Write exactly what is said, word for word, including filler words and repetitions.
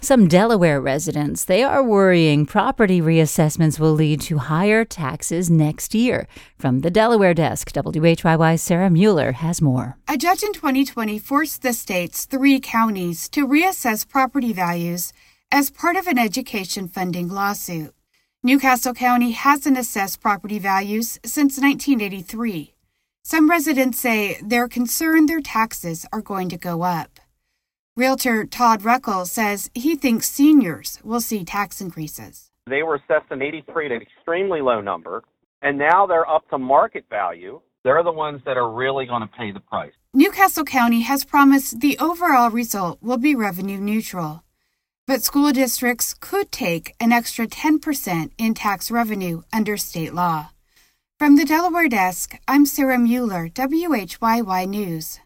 Some Delaware residents, they are worrying property reassessments will lead to higher taxes next year. From the Delaware desk, W H Y Y's Sarah Mueller has more. A judge in twenty twenty forced the state's three counties to reassess property values as part of an education funding lawsuit. Newcastle County hasn't assessed property values since nineteen eighty-three. Some residents say they're concerned their taxes are going to go up. Realtor Todd Ruckel says he thinks seniors will see tax increases. They were assessed in eighty-three at an extremely low number, and now they're up to market value. They're the ones that are really going to pay the price. Newcastle County has promised the overall result will be revenue neutral, but school districts could take an extra ten percent in tax revenue under state law. From the Delaware desk, I'm Sarah Mueller, W H Y Y News.